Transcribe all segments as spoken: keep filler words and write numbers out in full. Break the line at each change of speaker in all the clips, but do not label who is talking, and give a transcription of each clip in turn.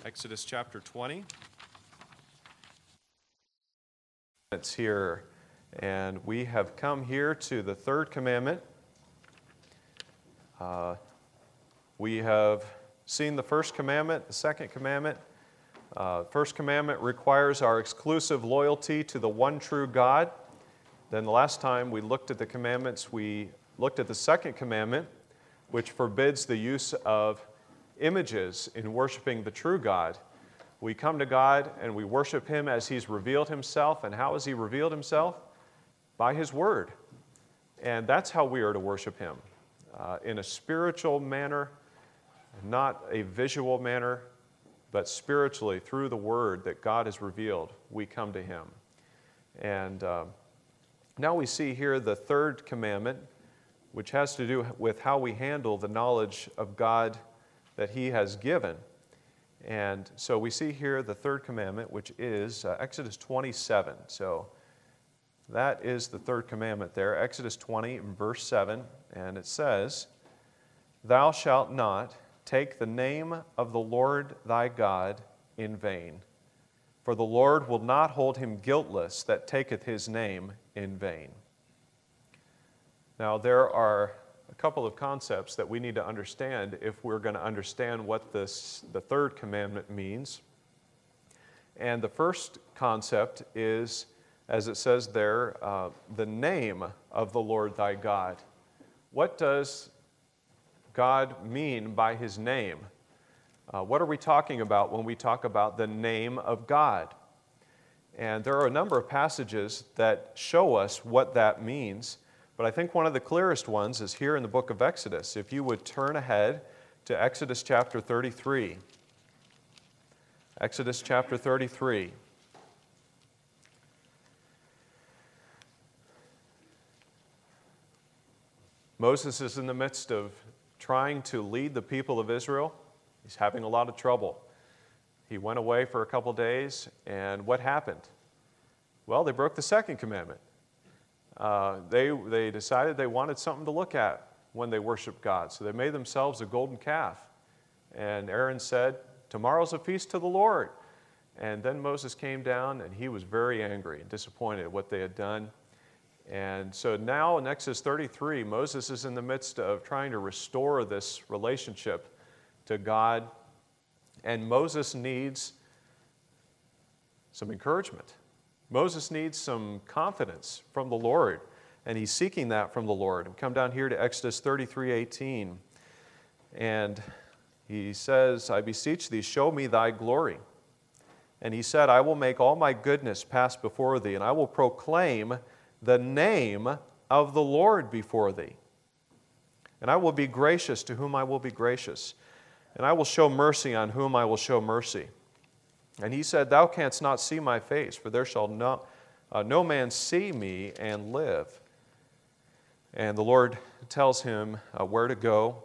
Exodus chapter twenty. It's here, and we have come here to the third commandment. Uh, we have seen the first commandment, the second commandment. Uh, first commandment requires our exclusive loyalty to the one true God. Then the last time we looked at the commandments, we looked at the second commandment, which forbids the use of images in worshiping the true God. We come to God and we worship Him as He's revealed Himself. And how has He revealed Himself? By His Word. And that's how we are to worship Him, uh, in a spiritual manner, not a visual manner, but spiritually through the Word that God has revealed, we come to Him. And uh, now we see here the third commandment, which has to do with how we handle the knowledge of God that He has given. And so we see here the third commandment, which is uh, Exodus twenty-seven. So that is the third commandment there, Exodus twenty, verse seven, and it says, "Thou shalt not take the name of the Lord thy God in vain, for the Lord will not hold him guiltless that taketh his name in vain." Now there are a couple of concepts that we need to understand if we're going to understand what this, the third commandment means. And the first concept is, as it says there, uh, the name of the Lord thy God. What does God mean by His name? Uh, what are we talking about when we talk about the name of God? And there are a number of passages that show us what that means. But I think one of the clearest ones is here in the book of Exodus. If you would turn ahead to Exodus chapter thirty-three. Exodus chapter thirty-three. Moses is in the midst of trying to lead the people of Israel. He's having a lot of trouble. He went away for a couple days, and what happened? Well, they broke the second commandment. Uh, they, they decided they wanted something to look at when they worshiped God. So they made themselves a golden calf. And Aaron said, "Tomorrow's a feast to the Lord." And then Moses came down and he was very angry and disappointed at what they had done. And so now in Exodus thirty-three, Moses is in the midst of trying to restore this relationship to God. And Moses needs some encouragement. Moses needs some confidence from the Lord, and he's seeking that from the Lord. And come down here to Exodus thirty-three eighteen, and he says, "I beseech thee, show me thy glory." And he said, "I will make all my goodness pass before thee, and I will proclaim the name of the Lord before thee. And I will be gracious to whom I will be gracious, and I will show mercy on whom I will show mercy." And he said, "Thou canst not see my face, for there shall no, uh, no man see me and live." And the Lord tells him uh, where to go.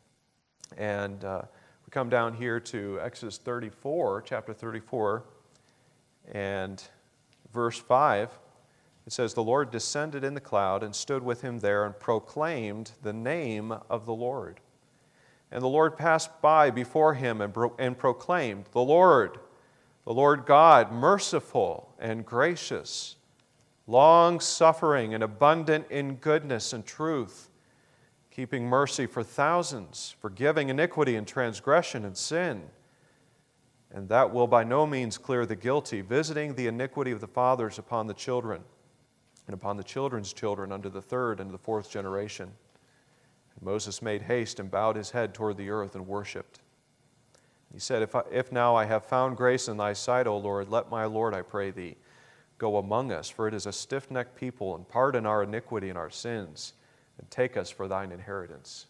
And uh, we come down here to Exodus thirty-four, chapter thirty-four, and verse five. It says, "The Lord descended in the cloud and stood with him there and proclaimed the name of the Lord. And the Lord passed by before him and, bro- and proclaimed, The Lord, the Lord God, merciful and gracious, long-suffering and abundant in goodness and truth, keeping mercy for thousands, forgiving iniquity and transgression and sin, and that will by no means clear the guilty, visiting the iniquity of the fathers upon the children, and upon the children's children unto the third and the fourth generation. And Moses made haste and bowed his head toward the earth and worshipped. He said, if, I, if now I have found grace in thy sight, O Lord, let my Lord, I pray thee, go among us, for it is a stiff-necked people, and pardon our iniquity and our sins, and take us for thine inheritance."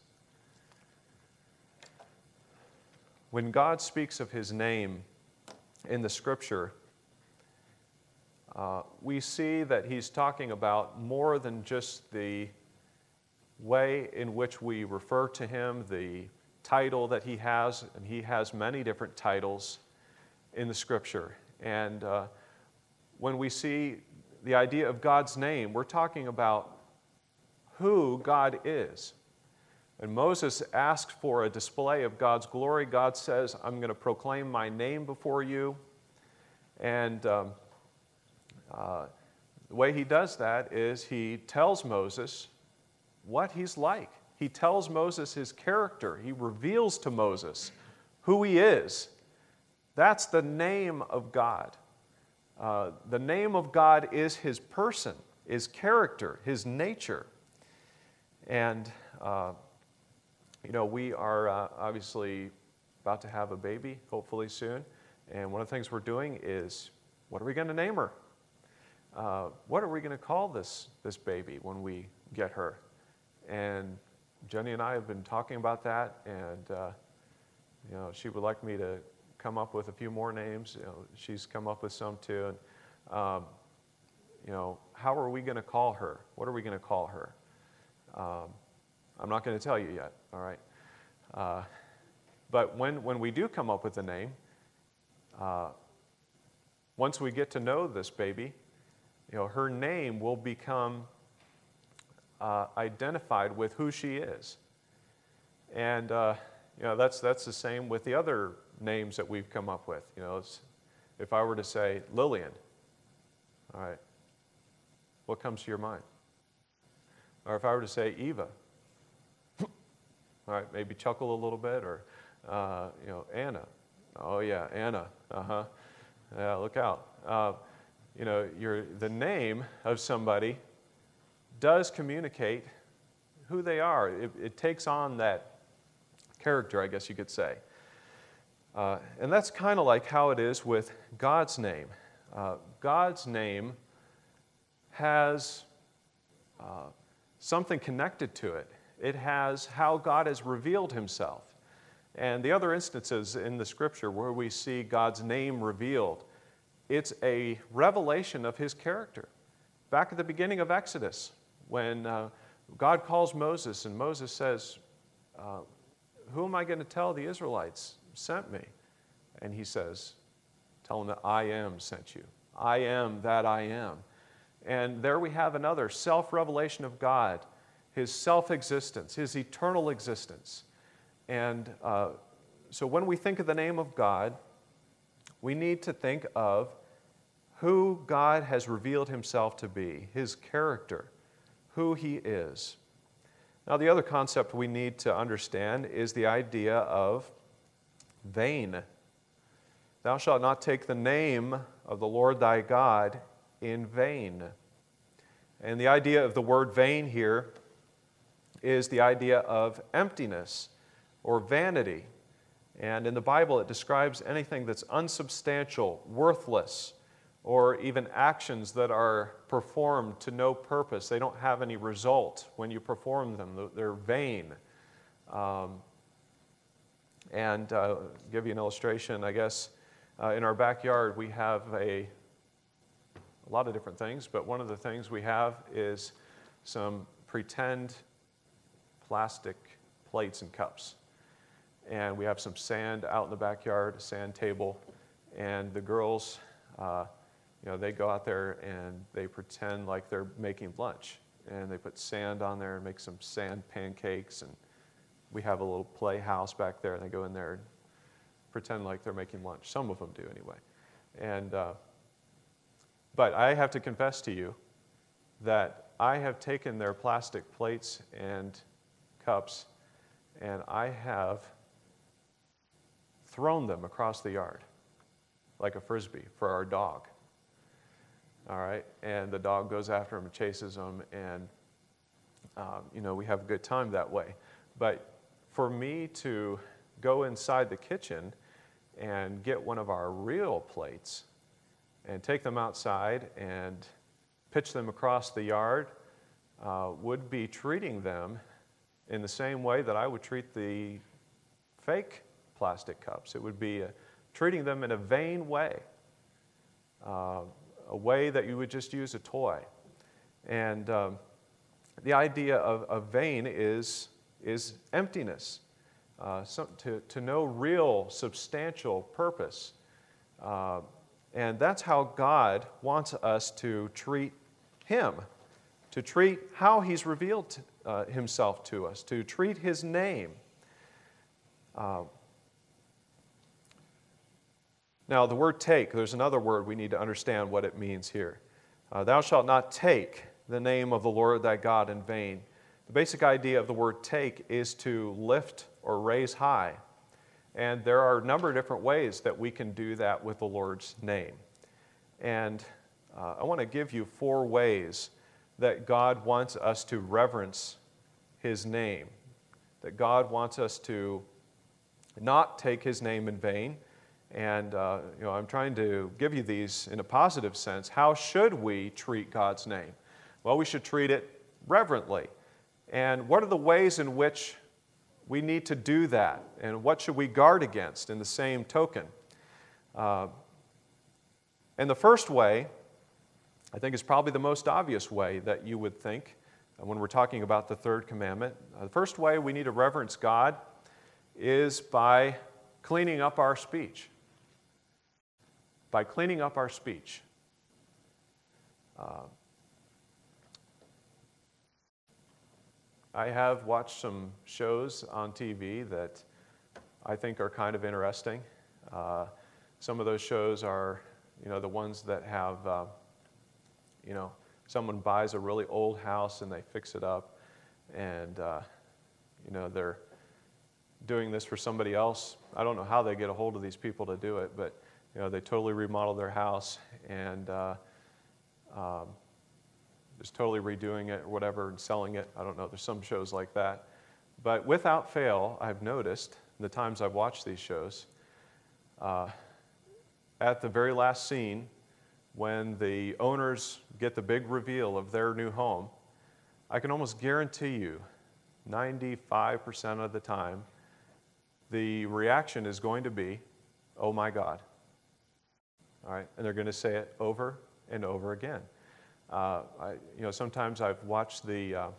When God speaks of His name in the Scripture, uh, we see that He's talking about more than just the way in which we refer to Him, the title that He has, and He has many different titles in the Scripture. And uh, when we see the idea of God's name, we're talking about who God is. And Moses asks for a display of God's glory. God says, I'm going to proclaim my name before you. And um, uh, the way he does that is he tells Moses what he's like. He tells Moses his character. He reveals to Moses who he is. That's the name of God. Uh, the name of God is his person, his character, his nature. And, uh, you know, we are uh, obviously about to have a baby, hopefully soon. And one of the things we're doing is, what are we going to name her? Uh, what are we going to call this, this baby when we get her? And Jenny and I have been talking about that, and uh, you know, she would like me to come up with a few more names. You know, she's come up with some too. And um, you know, how are we going to call her? What are we going to call her? Um, I'm not going to tell you yet. All right. Uh, but when when we do come up with a name, uh, once we get to know this baby, you know, her name will become Uh, identified with who she is. And uh, you know, that's that's the same with the other names that we've come up with. You know, it's, if I were to say Lillian, all right, what comes to your mind? Or if I were to say Eva, all right, maybe chuckle a little bit. Or uh, you know, Anna, oh yeah, Anna, uh-huh, yeah, look out. Uh, you know, you're, the name of somebody does communicate who they are. It, it takes on that character, I guess you could say. Uh, and that's kind of like how it is with God's name. Uh, God's name has uh, something connected to it. It has how God has revealed himself. And the other instances in the scripture where we see God's name revealed, it's a revelation of his character. Back at the beginning of Exodus, when uh, God calls Moses, and Moses says, uh, who am I going to tell the Israelites sent me? And he says, tell them that I am sent you. I am that I am. And there we have another self-revelation of God, his self-existence, his eternal existence. And uh, so when we think of the name of God, we need to think of who God has revealed himself to be, his character, who he is. Now, the other concept we need to understand is the idea of vain. Thou shalt not take the name of the Lord thy God in vain. And the idea of the word vain here is the idea of emptiness or vanity. And in the Bible, it describes anything that's unsubstantial, worthless, or even actions that are performed to no purpose. They don't have any result when you perform them. They're vain. Um, and uh, give you an illustration, I guess, uh, in our backyard we have a, a lot of different things, but one of the things we have is some pretend plastic plates and cups. And we have some sand out in the backyard, a sand table, and the girls, uh, you know, they go out there and they pretend like they're making lunch. And they put sand on there and make some sand pancakes. And we have a little playhouse back there, and they go in there and pretend like they're making lunch. Some of them do anyway. And, uh, but I have to confess to you that I have taken their plastic plates and cups, and I have thrown them across the yard like a frisbee for our dog. All right, and the dog goes after him and chases him, and um, you know, we have a good time that way. But for me to go inside the kitchen and get one of our real plates and take them outside and pitch them across the yard uh, would be treating them in the same way that I would treat the fake plastic cups. It would be uh, treating them in a vain way. Uh, a way that you would just use a toy. And um, the idea of, of vain is, is emptiness, uh, some, to, to no real substantial purpose. Uh, and that's how God wants us to treat him, to treat how He's revealed uh, Himself to us, to treat His name. Uh, now, the word take, there's another word we need to understand what it means here. Uh, Thou shalt not take the name of the Lord thy God in vain. The basic idea of the word take is to lift or raise high. And there are a number of different ways that we can do that with the Lord's name. And uh, I want to give you four ways that God wants us to reverence His name, that God wants us to not take His name in vain. And uh, you know, I'm trying to give you these in a positive sense. How should we treat God's name? Well, we should treat it reverently. And what are the ways in which we need to do that? And what should we guard against in the same token? Uh, and the first way, I think, is probably the most obvious way that you would think when we're talking about the third commandment. Uh, the first way we need to reverence God is by cleaning up our speech. By cleaning up our speech. Uh, I have watched some shows on T V that I think are kind of interesting. Uh, some of those shows are, you know, the ones that have, uh, you know, someone buys a really old house and they fix it up, and, uh, you know, they're doing this for somebody else. I don't know how they get a hold of these people to do it, but, you know, they totally remodel their house and uh, um, just totally redoing it or whatever and selling it. I don't know. There's some shows like that. But without fail, I've noticed the times I've watched these shows, uh, at the very last scene, when the owners get the big reveal of their new home, I can almost guarantee you, ninety-five percent of the time, the reaction is going to be, "Oh my God." All right, and they're going to say it over and over again. Uh, I, you know, sometimes I've watched the uh,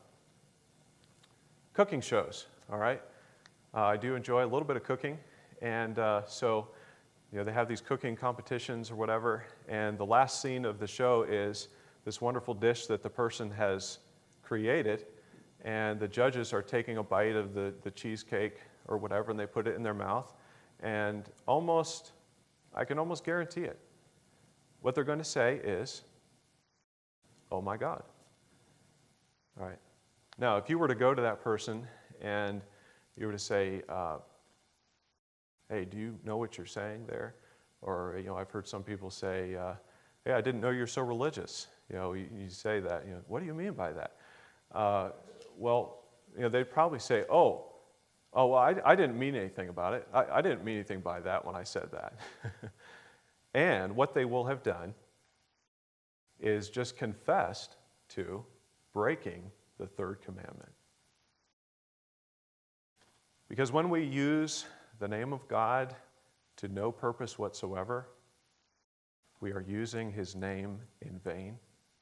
cooking shows. All right, uh, I do enjoy a little bit of cooking, and uh, so you know they have these cooking competitions or whatever. And the last scene of the show is this wonderful dish that the person has created, and the judges are taking a bite of the the cheesecake or whatever, and they put it in their mouth, and almost, I can almost guarantee it. What they're going to say is, "Oh my God." All right. Now, if you were to go to that person and you were to say, uh, "Hey, do you know what you're saying there?" Or, you know, I've heard some people say, uh, "Hey, I didn't know you're so religious." You know, you, you say that. You know, what do you mean by that? Uh, well, you know, they'd probably say, "Oh, oh, well, I, I didn't mean anything about it. I, I didn't mean anything by that when I said that." And what they will have done is just confessed to breaking the third commandment. Because when we use the name of God to no purpose whatsoever, we are using His name in vain.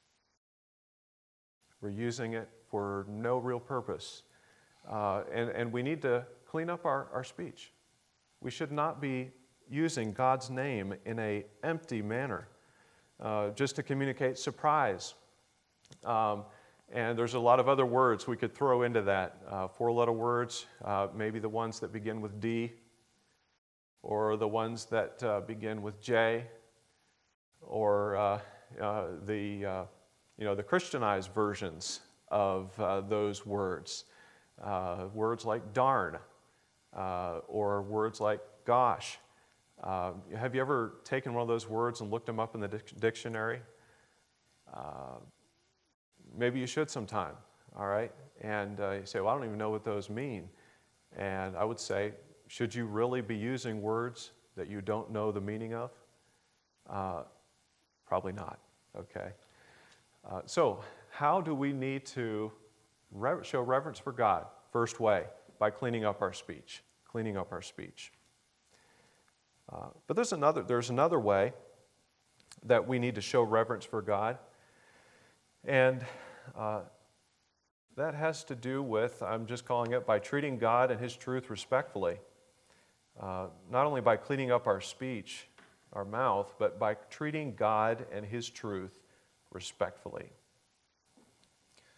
We're using it for no real purpose. Uh, and, and we need to clean up our, our speech. We should not be using God's name in an empty manner, uh, just to communicate surprise. Um, and there's a lot of other words we could throw into that. Uh, four-letter words, uh, maybe the ones that begin with D, or the ones that uh, begin with J, or uh, uh, the uh, you know the Christianized versions of uh, those words. Uh, words like darn, uh, or words like gosh. Uh, have you ever taken one of those words and looked them up in the dic- dictionary? Uh, maybe you should sometime, all right? And uh, you say, "Well, I don't even know what those mean." And I would say, should you really be using words that you don't know the meaning of? Uh, probably not, okay? Uh, so how do we need to re- show reverence for God? First way, by cleaning up our speech, cleaning up our speech. Uh, but there's another, there's another way that we need to show reverence for God, and uh, that has to do with, I'm just calling it, by treating God and His truth respectfully. Uh, not only by cleaning up our speech, our mouth, but by treating God and His truth respectfully.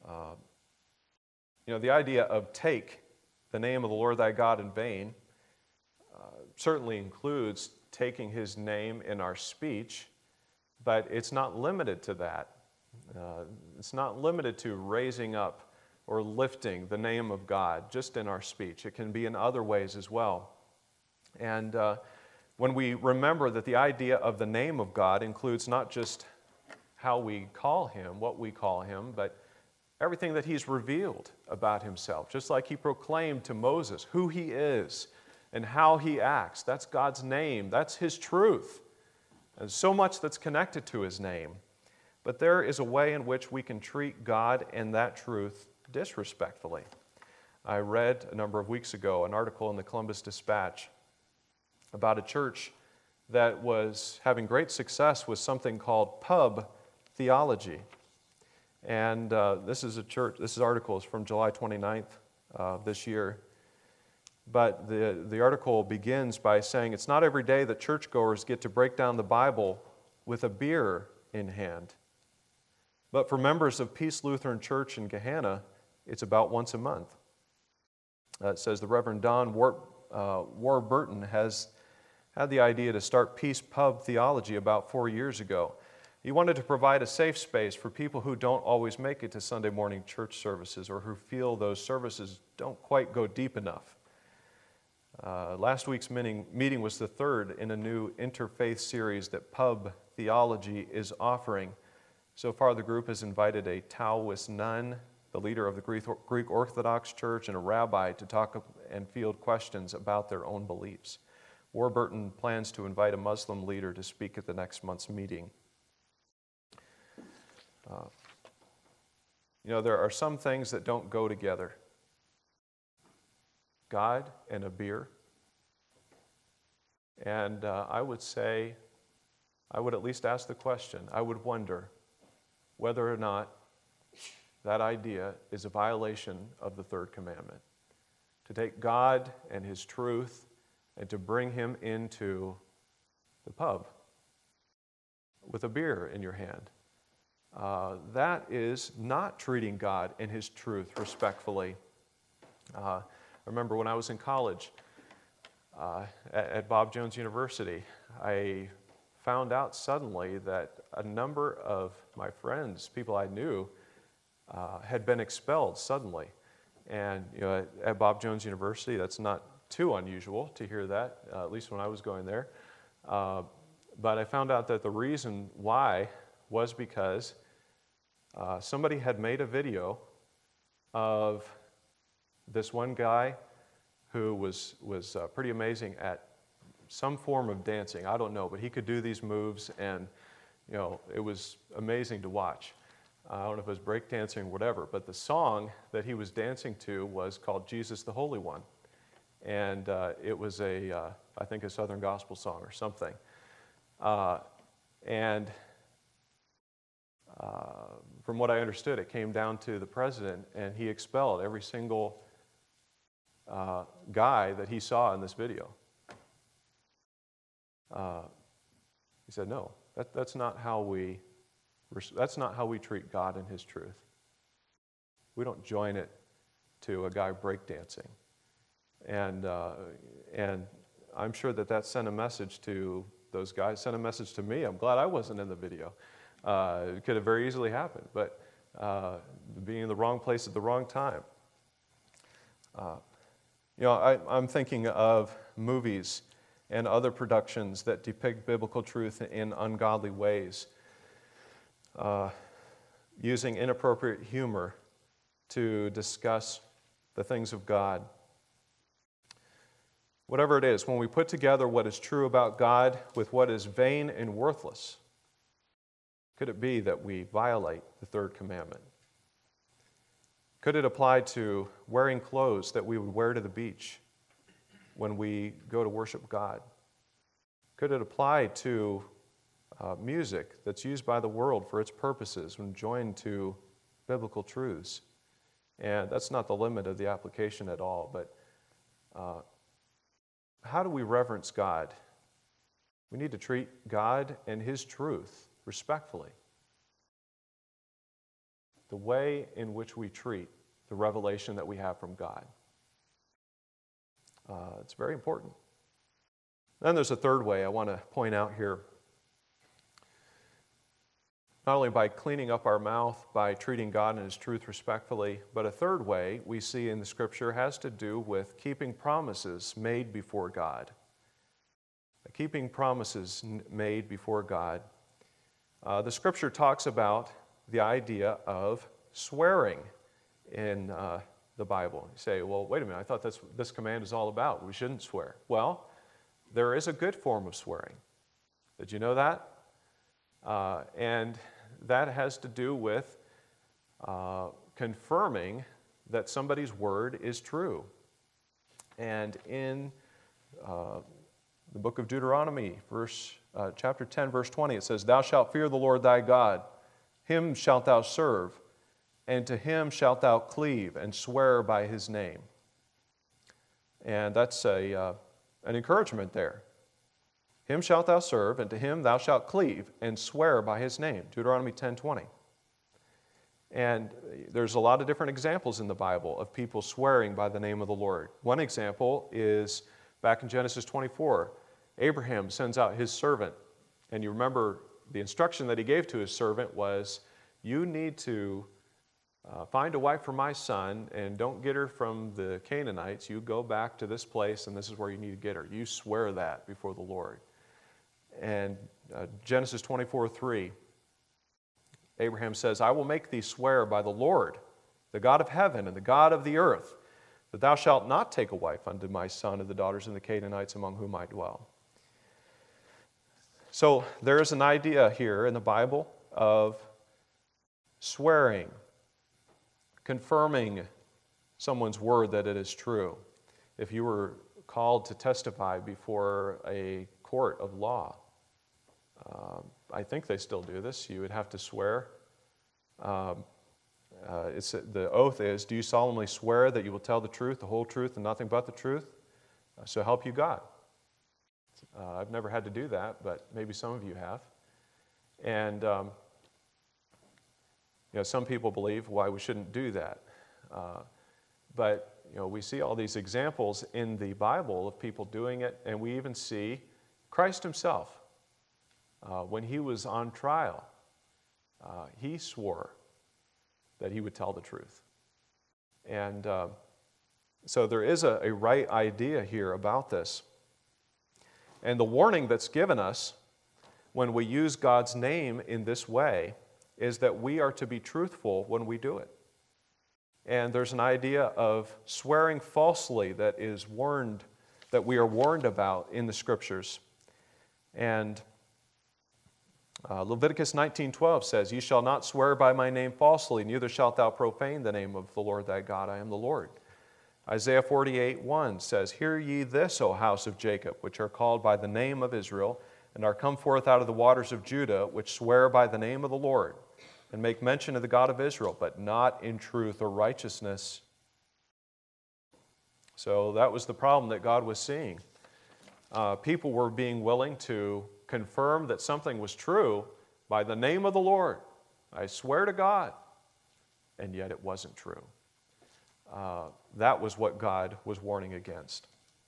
Uh, you know, the idea of take the name of the Lord thy God in vain uh, certainly includes taking his name in our speech, but it's not limited to that. Uh, it's not limited to raising up or lifting the name of God just in our speech. It can be in other ways as well. And uh, when we remember that the idea of the name of God includes not just how we call him, what we call him, but everything that he's revealed about himself, just like he proclaimed to Moses who he is and how he acts. That's God's name. That's his truth. There's so much that's connected to his name. But there is a way in which we can treat God and that truth disrespectfully. I read a number of weeks ago an article in the Columbus Dispatch about a church that was having great success with something called pub theology. And uh, this is a church, this article is from July twenty-ninth uh, this year. But the, the article begins by saying, it's not every day that churchgoers get to break down the Bible with a beer in hand. But for members of Peace Lutheran Church in Gahanna, it's about once a month. Uh, it says the Reverend Don War, uh, Warburton has had the idea to start Peace Pub Theology about four years ago. He wanted to provide a safe space for people who don't always make it to Sunday morning church services or who feel those services don't quite go deep enough. Uh, last week's meeting, meeting was the third in a new interfaith series that Pub Theology is offering. So far, the group has invited a Taoist nun, the leader of the Greek Orthodox Church, and a rabbi to talk and field questions about their own beliefs. Warburton plans to invite a Muslim leader to speak at the next month's meeting. Uh, you know, there are some things that don't go together. God and a beer. And uh, I would say, I would at least ask the question, I would wonder whether or not that idea is a violation of the third commandment. To take God and his truth and to bring him into the pub with a beer in your hand. Uh, that is not treating God and his truth respectfully. Uh, I remember when I was in college uh, at, at Bob Jones University, I found out suddenly that a number of my friends, people I knew, uh, had been expelled suddenly. And you know, at, at Bob Jones University, that's not too unusual to hear that, uh, at least when I was going there. Uh, but I found out that the reason why was because uh, somebody had made a video of this one guy who was, was uh, pretty amazing at some form of dancing. I don't know, but he could do these moves, and you know, it was amazing to watch. Uh, I don't know if it was breakdancing or whatever, but the song that he was dancing to was called Jesus the Holy One. And uh, it was a, uh, I think, a Southern gospel song or something. Uh, and uh, from what I understood, it came down to the president, and he expelled every single uh, guy that he saw in this video. Uh, he said, no, that, that's not how we, that's not how we treat God and his truth. We don't join it to a guy breakdancing. And, uh, and I'm sure that that sent a message to those guys, sent a message to me. I'm glad I wasn't in the video. Uh, it could have very easily happened, but uh, being in the wrong place at the wrong time. Uh, you know, I, I'm thinking of movies and other productions that depict biblical truth in ungodly ways, uh, using inappropriate humor to discuss the things of God. Whatever it is, when we put together what is true about God with what is vain and worthless, could it be that we violate the third commandment? Could it apply to wearing clothes that we would wear to the beach when we go to worship God? Could it apply to uh, music that's used by the world for its purposes when joined to biblical truths? And that's not the limit of the application at all, but uh, how do we reverence God? We need to treat God and his truth respectfully. the way in which we treat the revelation that we have from God. Uh, it's very important. Then there's a third way I want to point out here. Not only by cleaning up our mouth, by treating God and His truth respectfully, but a third way we see in the Scripture has to do with keeping promises made before God. Keeping promises made before God. Uh, the Scripture talks about the idea of swearing in uh, the Bible. You say, well, wait a minute, I thought this, this command is all about. We shouldn't swear. Well, there is a good form of swearing. Did you know that? Uh, and that has to do with uh, confirming that somebody's word is true. And in uh, the book of Deuteronomy, verse, uh, chapter ten, verse twenty, it says, "Thou shalt fear the Lord thy God, him shalt thou serve, and to him shalt thou cleave, and swear by his name." And that's a, uh, an encouragement there. Him shalt thou serve, and to him thou shalt cleave, and swear by his name. Deuteronomy ten twenty. And there's a lot of different examples in the Bible of people swearing by the name of the Lord. One example is back in Genesis twenty-four. Abraham sends out his servant. And you remember the instruction that he gave to his servant was, you need to uh, find a wife for my son, and don't get her from the Canaanites. You go back to this place, and this is where you need to get her. You swear that before the Lord. And uh, Genesis twenty-four three, Abraham says, "I will make thee swear by the Lord, the God of heaven and the God of the earth, that thou shalt not take a wife unto my son of the daughters of the Canaanites among whom I dwell." So there is an idea here in the Bible of swearing, confirming someone's word that it is true. If you were called to testify before a court of law, uh, I think they still do this, you would have to swear. Um, uh, it's, the oath is, "Do you solemnly swear that you will tell the truth, the whole truth, and nothing but the truth? Uh, so help you God." Uh, I've never had to do that, but maybe some of you have. And um, you know, some people believe why we shouldn't do that. Uh, but you know, we see all these examples in the Bible of people doing it, and we even see Christ himself. Uh, when he was on trial, uh, he swore that he would tell the truth. And uh, so there is a, a right idea here about this. And the warning that's given us when we use God's name in this way is that we are to be truthful when we do it. And there's an idea of swearing falsely that is warned, that we are warned about in the Scriptures. And uh, Leviticus nineteen twelve says, "Ye shall not swear by my name falsely, neither shalt thou profane the name of the Lord thy God. I am the Lord." Isaiah forty-eight one says, "Hear ye this, O house of Jacob, which are called by the name of Israel, and are come forth out of the waters of Judah, which swear by the name of the Lord, and make mention of the God of Israel, but not in truth or righteousness." So that was the problem that God was seeing. Uh, people were being willing to confirm that something was true by the name of the Lord. I swear to God. And yet it wasn't true. Uh, that was what God was warning against.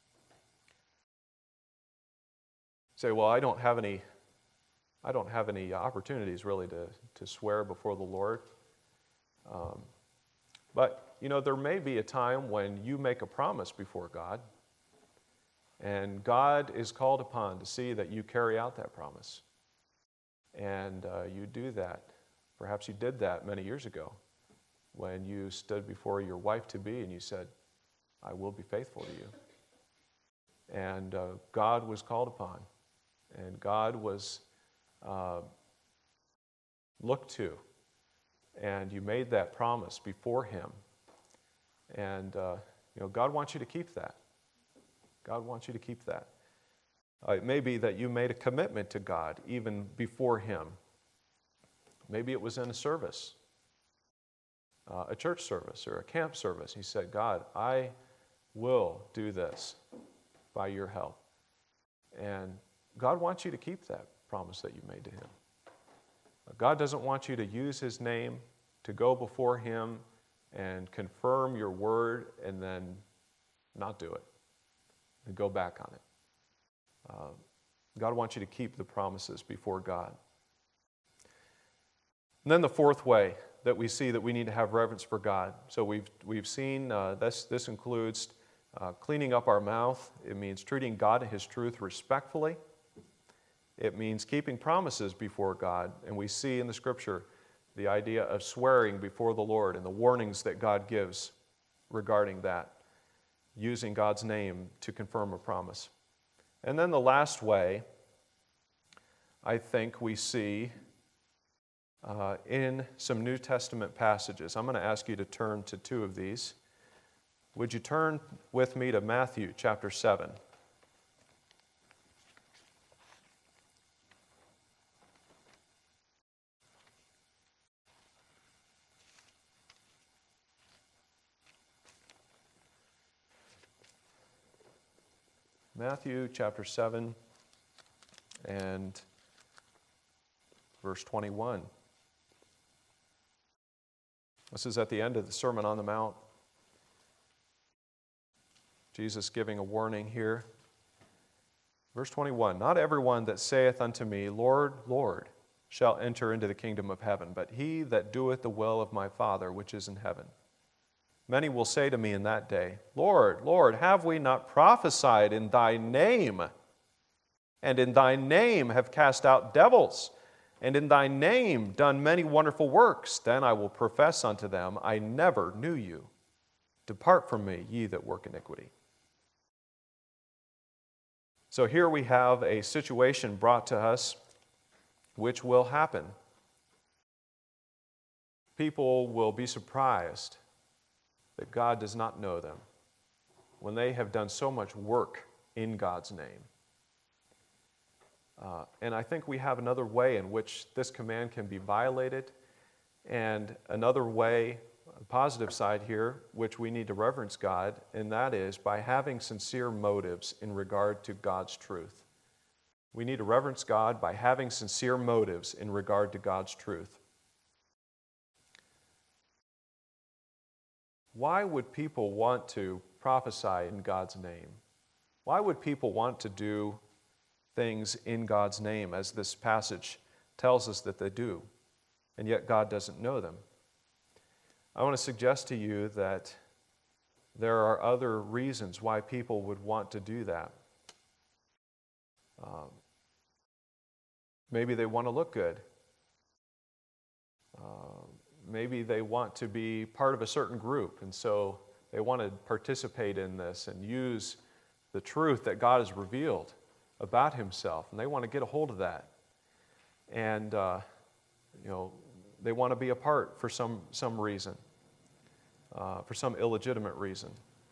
Say, well, I don't have any, I don't have any opportunities really to, to swear before the Lord. Um, but, you know, there may be a time when you make a promise before God, and God is called upon to see that you carry out that promise. And uh, you do that. Perhaps you did that many years ago when you stood before your wife-to-be and you said, "I will be faithful to you." And uh, God was called upon, and God was uh, looked to, and you made that promise before Him. And uh, you know, God wants you to keep that. God wants you to keep that. Uh, it may be that you made a commitment to God even before Him. Maybe it was in a service, uh, a church service or a camp service. You said, "God, I will do this by your help." And God wants you to keep that promise that you made to Him. God doesn't want you to use His name to go before Him and confirm your word and then not do it and go back on it. Uh, God wants you to keep the promises before God. And then the fourth way that we see that we need to have reverence for God. So we've, we've seen uh, this, this includes uh, cleaning up our mouth. It means treating God and His truth respectfully. It means keeping promises before God. And we see in the Scripture the idea of swearing before the Lord and the warnings that God gives regarding that, using God's name to confirm a promise. And then the last way, I think we see uh, in some New Testament passages. I'm going to ask you to turn to two of these. Would you turn with me to Matthew chapter seven? Matthew chapter seven and verse twenty-one. This is at the end of the Sermon on the Mount. Jesus giving a warning here. Verse twenty-one, "Not everyone that saith unto me, Lord, Lord, shall enter into the kingdom of heaven, but he that doeth the will of my Father which is in heaven. Many will say to me in that day, Lord, Lord, have we not prophesied in thy name? And in thy name have cast out devils, and in thy name done many wonderful works? Then I will profess unto them, I never knew you. Depart from me, ye that work iniquity." So here we have a situation brought to us which will happen. People will be surprised that God does not know them when they have done so much work in God's name. Uh, and I think we have another way in which this command can be violated, and another way, a positive side here, which we need to reverence God, and that is by having sincere motives in regard to God's truth. We need to reverence God by having sincere motives in regard to God's truth. Why would people want to prophesy in God's name? Why would people want to do things in God's name, as this passage tells us that they do, and yet God doesn't know them? I want to suggest to you that there are other reasons why people would want to do that. Um, maybe they want to look good. Um, Maybe they want to be part of a certain group, and so they want to participate in this and use the truth that God has revealed about Himself, and they want to get a hold of that. And, uh, you know, they want to be a part for some, some reason, uh, for some illegitimate reason.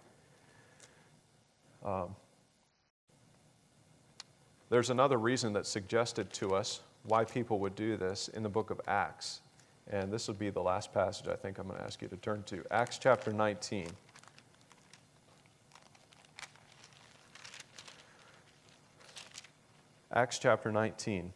Um, there's another reason that's suggested to us why people would do this in the book of Acts. And this will be the last passage I think I'm going to ask you to turn to. Acts chapter nineteen. Acts chapter nineteen.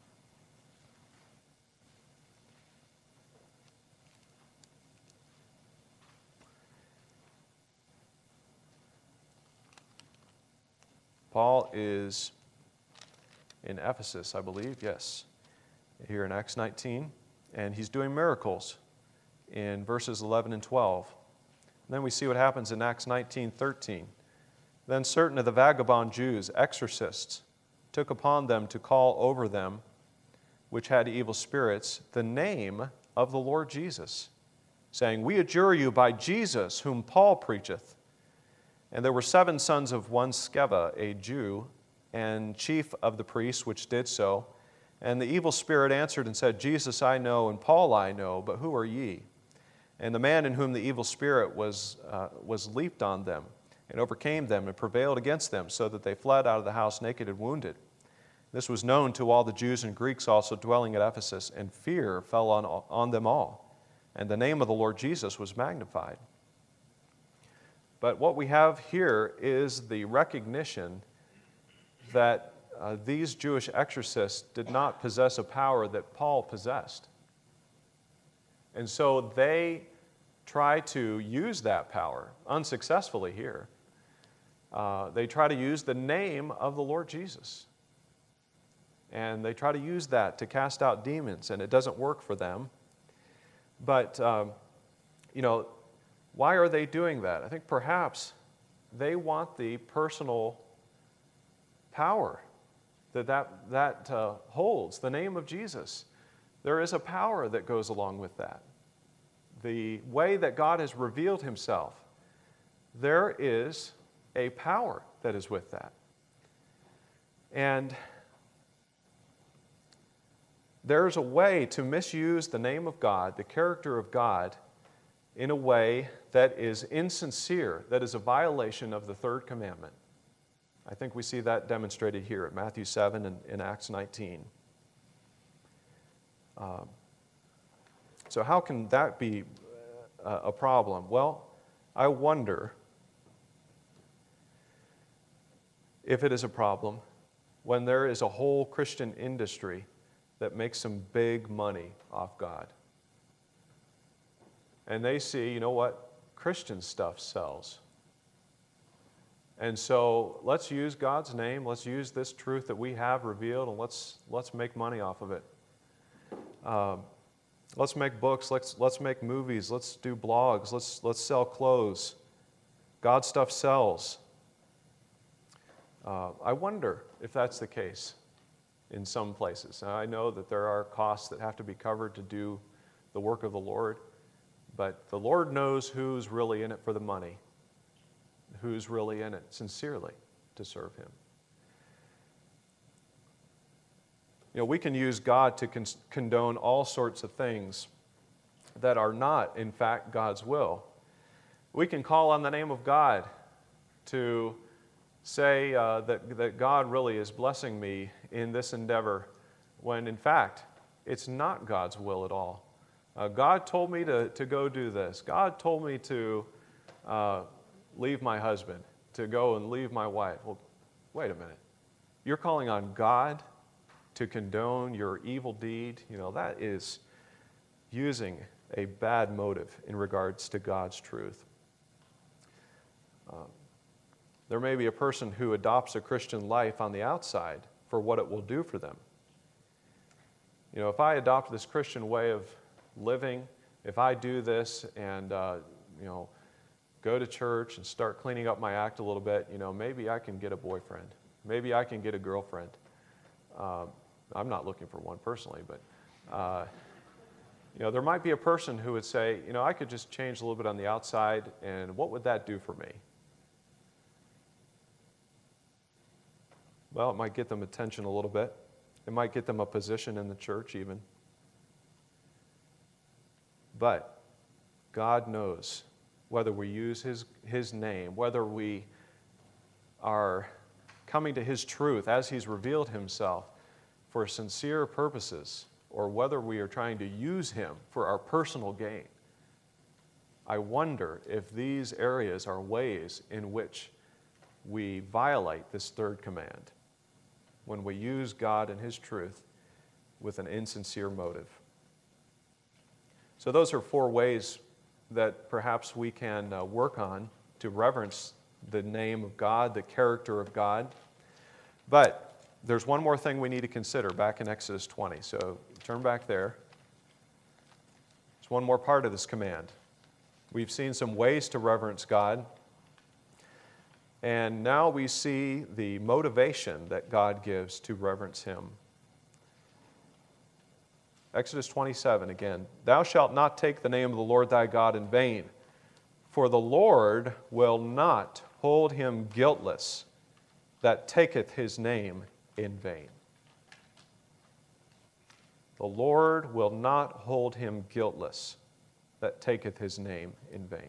Paul is in Ephesus, I believe, yes, here in Acts nineteen. And he's doing miracles in verses eleven and twelve. And then we see what happens in Acts nineteen thirteen. "Then certain of the vagabond Jews, exorcists, took upon them to call over them, which had evil spirits, the name of the Lord Jesus, saying, We adjure you by Jesus, whom Paul preacheth. And there were seven sons of one Sceva, a Jew, and chief of the priests, which did so. And the evil spirit answered and said, Jesus I know, and Paul I know, but who are ye? And the man in whom the evil spirit was, uh, was leaped on them, and overcame them, and prevailed against them, so that they fled out of the house naked and wounded. This was known to all the Jews and Greeks also dwelling at Ephesus, and fear fell on, on them all. And the name of the Lord Jesus was magnified." But what we have here is the recognition that Uh, these Jewish exorcists did not possess a power that Paul possessed. And so they try to use that power, unsuccessfully here. Uh, they try to use the name of the Lord Jesus. And they try to use that to cast out demons, and it doesn't work for them. But, um, you know, why are they doing that? I think perhaps they want the personal power that that, that uh, holds, the name of Jesus. There is a power that goes along with that. The way that God has revealed himself, there is a power that is with that. And there's a way to misuse the name of God, the character of God, in a way that is insincere, that is a violation of the third commandment. I think we see that demonstrated here at Matthew seven and in Acts nineteen. Um, so how can that be a, a problem? Well, I wonder if it is a problem when there is a whole Christian industry that makes some big money off God. And they see, you know what, Christian stuff sells. And so let's use God's name, let's use this truth that we have revealed, and let's, let's make money off of it. Um, let's make books, let's, let's make movies, let's do blogs, let's, let's sell clothes. God's stuff sells. Uh, I wonder if that's the case in some places. Now, I know that there are costs that have to be covered to do the work of the Lord, but the Lord knows who's really in it for the money, who's really in it sincerely to serve him. You know, we can use God to con- condone all sorts of things that are not, in fact, God's will. We can call on the name of God to say uh, that, that God really is blessing me in this endeavor, when in fact, it's not God's will at all. Uh, God told me to, to go do this. God told me to uh, leave my husband, to go and leave my wife. Well, wait a minute. You're calling on God to condone your evil deed? You know, that is using a bad motive in regards to God's truth. Um, There may be a person who adopts a Christian life on the outside for what it will do for them. You know, if I adopt this Christian way of living, if I do this and, uh, you know, go to church and start cleaning up my act a little bit, you know, maybe I can get a boyfriend. Maybe I can get a girlfriend. Uh, I'm not looking for one personally, but, uh, you know, there might be a person who would say, you know, I could just change a little bit on the outside, and what would that do for me? Well, it might get them attention a little bit. It might get them a position in the church even. But God knows whether we use His, His name, whether we are coming to His truth as He's revealed Himself for sincere purposes, or whether we are trying to use Him for our personal gain. I wonder if these areas are ways in which we violate this third command, when we use God and His truth with an insincere motive. So those are four ways that perhaps we can uh, work on to reverence the name of God, the character of God. But there's one more thing we need to consider back in Exodus twenty. So turn back there. There's one more part of this command. We've seen some ways to reverence God. And now we see the motivation that God gives to reverence Him. Exodus twenty-seven again. Thou shalt not take the name of the Lord thy God in vain, for the Lord will not hold him guiltless that taketh his name in vain. The Lord will not hold him guiltless that taketh his name in vain.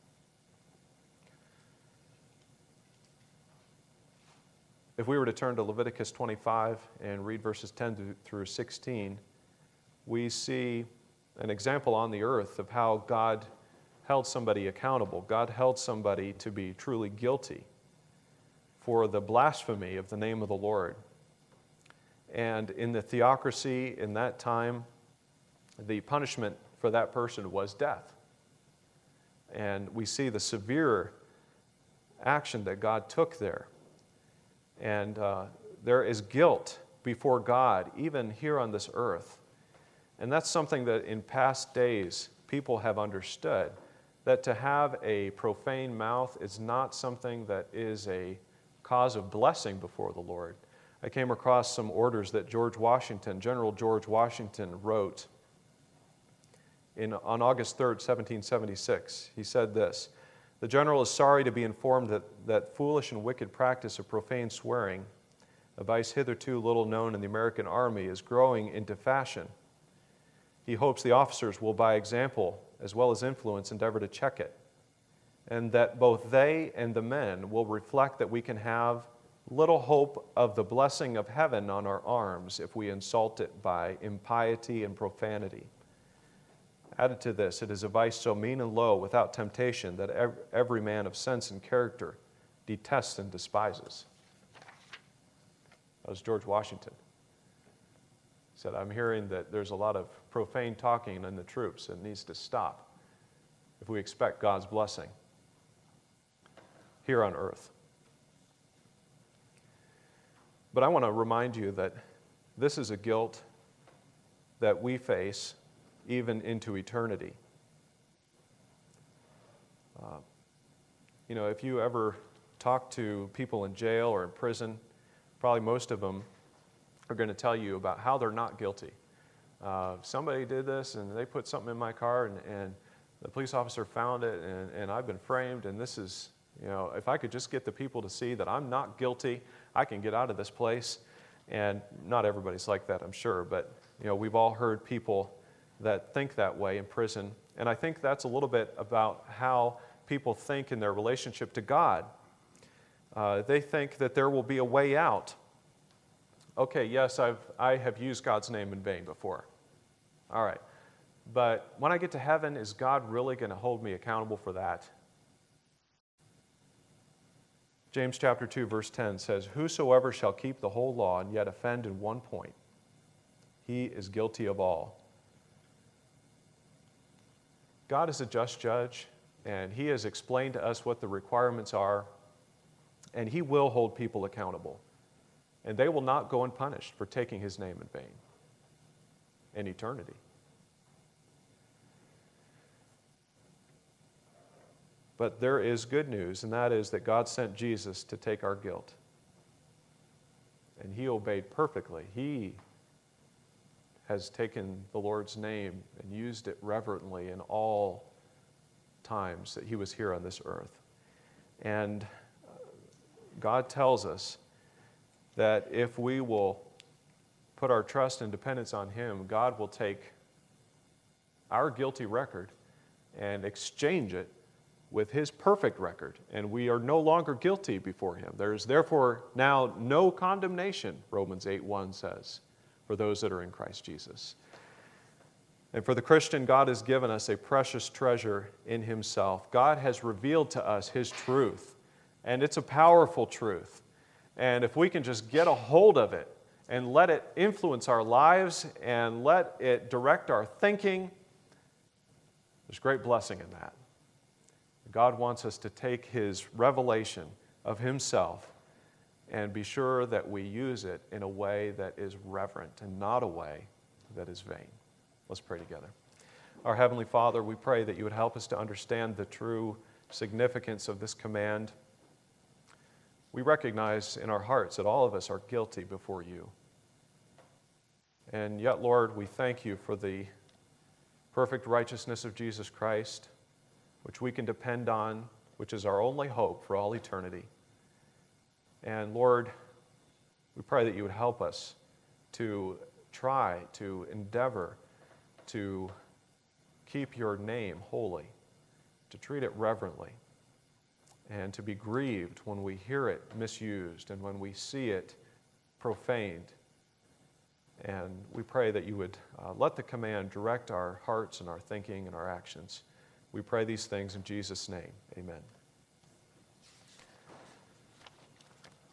If we were to turn to Leviticus twenty-five and read verses ten through sixteen, we see an example on the earth of how God held somebody accountable. God held somebody to be truly guilty for the blasphemy of the name of the Lord. And in the theocracy in that time, the punishment for that person was death. And we see the severe action that God took there. And uh, there is guilt before God, even here on this earth. And that's something that in past days people have understood, that to have a profane mouth is not something that is a cause of blessing before the Lord. I came across some orders that George Washington, General George Washington, wrote in, on August third, seventeen seventy-six. He said this: "The general is sorry to be informed that, that foolish and wicked practice of profane swearing, a vice hitherto little known in the American army, is growing into fashion. He hopes the officers will, by example as well as influence, endeavor to check it, and that both they and the men will reflect that we can have little hope of the blessing of heaven on our arms if we insult it by impiety and profanity. Added to this, it is a vice so mean and low, without temptation, that every man of sense and character detests and despises." That was George Washington. He said, "I'm hearing that there's a lot of profane talking in the troops. It needs to stop if we expect God's blessing here on earth." But I want to remind you that this is a guilt that we face even into eternity. Uh, you know, if you ever talk to people in jail or in prison, probably most of them are going to tell you about how they're not guilty. Uh, somebody did this and they put something in my car and, and the police officer found it and, and I've been framed, and this is, you know, if I could just get the people to see that I'm not guilty, I can get out of this place. And not everybody's like that, I'm sure, but you know, we've all heard people that think that way in prison. And I think that's a little bit about how people think in their relationship to God. Uh, they think that there will be a way out. Okay, yes, I've, I have used God's name in vain before. All right. But when I get to heaven, is God really going to hold me accountable for that? James chapter two, verse ten says, "Whosoever shall keep the whole law and yet offend in one point, he is guilty of all." God is a just judge, and He has explained to us what the requirements are, and He will hold people accountable. And they will not go unpunished for taking His name in vain in eternity. But there is good news, and that is that God sent Jesus to take our guilt. And He obeyed perfectly. He has taken the Lord's name and used it reverently in all times that He was here on this earth. And God tells us that if we will put our trust and dependence on Him, God will take our guilty record and exchange it with His perfect record, and we are no longer guilty before Him. There is therefore now no condemnation, Romans eight one says, for those that are in Christ Jesus. And for the Christian, God has given us a precious treasure in Himself. God has revealed to us His truth, and it's a powerful truth. And if we can just get a hold of it and let it influence our lives and let it direct our thinking, there's great blessing in that. God wants us to take His revelation of Himself and be sure that we use it in a way that is reverent and not a way that is vain. Let's pray together. Our Heavenly Father, we pray that You would help us to understand the true significance of this command. We recognize in our hearts that all of us are guilty before You. And yet, Lord, we thank You for the perfect righteousness of Jesus Christ, which we can depend on, which is our only hope for all eternity. And Lord, we pray that You would help us to try, to endeavor to keep Your name holy, to treat it reverently, and to be grieved when we hear it misused and when we see it profaned. And we pray that You would uh, let the command direct our hearts and our thinking and our actions. We pray these things in Jesus' name. Amen.